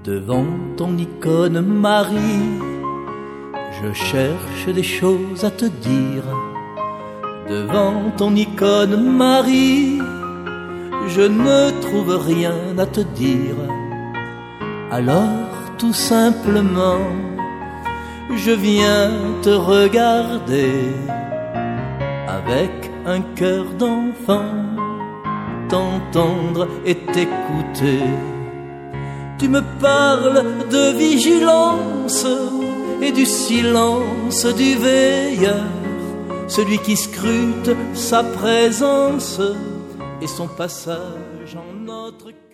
Devant ton icône Marie, je cherche des choses à te dire. Devant ton icône Marie, je ne trouve rien à te dire. Alors tout simplement, je viens te regarder avec un cœur d'enfant, t'entendre et t'écouter. Tu me parles de vigilance et du silence du veilleur, celui qui scrute sa présence et son passage en notre cœur.